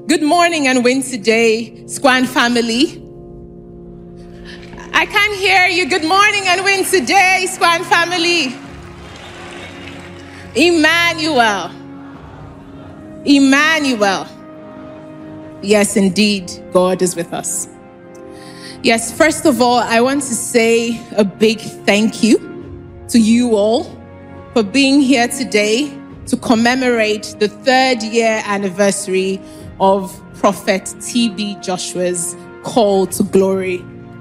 Good morning and win today, Squan family. I can't hear you. Good morning and win today, Squan family. Emmanuel. Emmanuel. Yes, indeed, God is with us. Yes, first of all, I want to say a big thank you to you all for being here today to commemorate the 3rd year anniversary of Prophet T.B. Joshua's call to glory.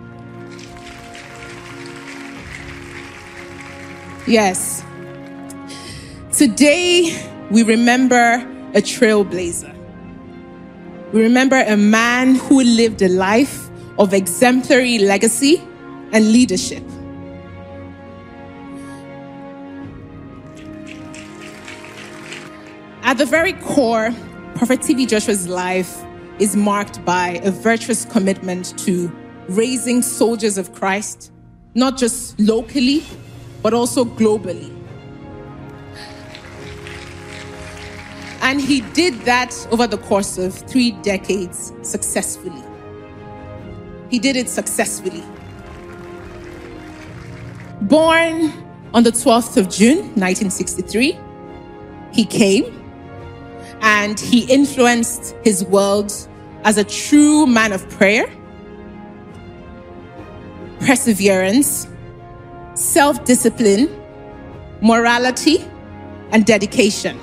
Yes. Today, we remember a trailblazer. We remember a man who lived a life of exemplary legacy and leadership. At the very core, Prophet T.B. Joshua's life is marked by a virtuous commitment to raising soldiers of Christ, not just locally, but also globally. And he did that over the course of 3 decades successfully. He did it successfully. Born on the 12th of June, 1963, he came and he influenced his world as a true man of prayer, perseverance, self-discipline, morality, and dedication.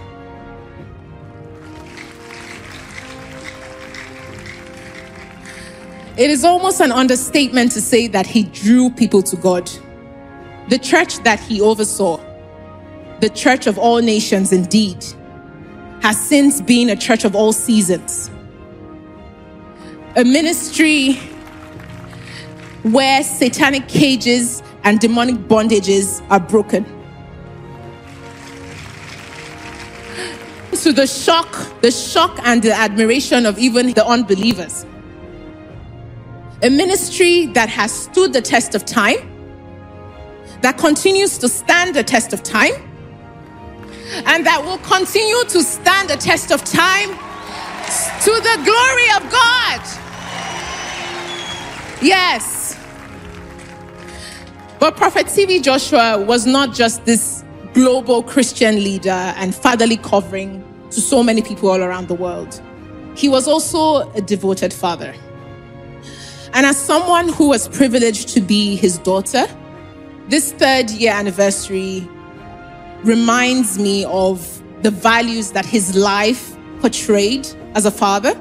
It is almost an understatement to say that he drew people to God. The church that he oversaw, the Church of All Nations indeed, has since been a church of all seasons. A ministry where satanic cages and demonic bondages are broken. To the shock and the admiration of even the unbelievers. A ministry that has stood the test of time, that continues to stand the test of time, and that will continue to stand the test of time to the glory of God. Yes. But Prophet T.B. Joshua was not just this global Christian leader and fatherly covering to so many people all around the world. He was also a devoted father. And as someone who was privileged to be his daughter, this 3rd year anniversary reminds me of the values that his life portrayed as a father.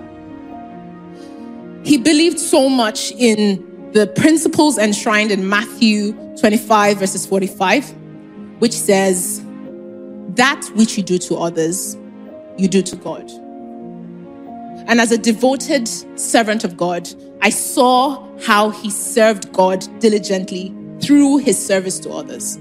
He believed so much in the principles enshrined in Matthew 25 verses 45, which says, "That which you do to others, you do to God." And as a devoted servant of God, I saw how he served God diligently through his service to others.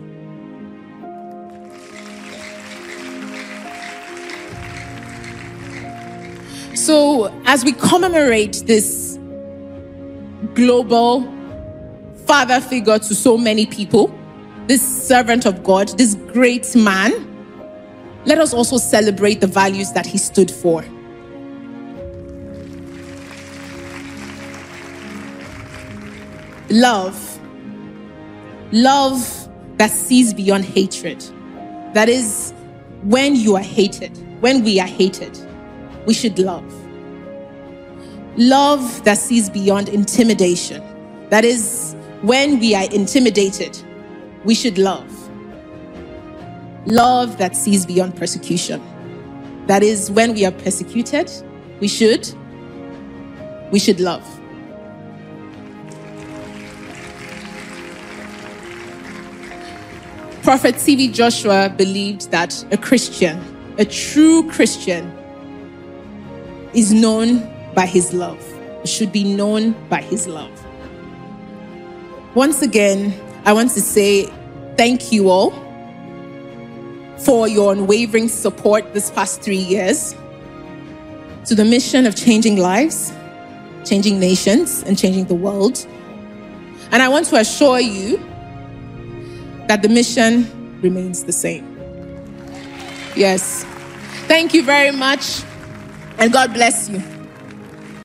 So as we commemorate this global father figure to so many people, this servant of God, this great man, let us also celebrate the values that he stood for. Love that sees beyond hatred. That is, when you are hated, when we are hated, we should love. Love that sees beyond intimidation. That is, when we are intimidated, we should love. Love that sees beyond persecution. That is, when we are persecuted, we should love. Prophet T.B. Joshua believed that a Christian, a true Christian, is known by his love, should be known by his love. Once again, I want to say thank you all for your unwavering support this past 3 years to the mission of changing lives, changing nations, and changing the world. And I want to assure you that the mission remains the same. Yes. Thank you very much, and God bless you.